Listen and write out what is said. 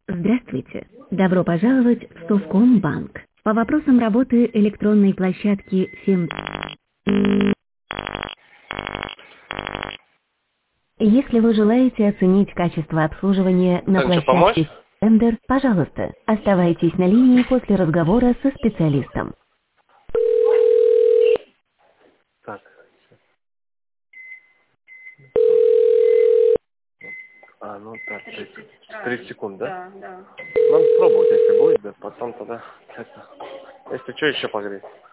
Здравствуйте. Добро пожаловать в Совкомбанк. По вопросам работы электронной площадки 7. Если вы желаете оценить качество обслуживания на Там что, помочь? площадке Tender, пожалуйста, оставайтесь на линии после разговора со специалистом. Так. Ну так, 30 секунд, да? Да, да. Надо пробовать, если будет, да, потом тогда. Если что, еще погреть.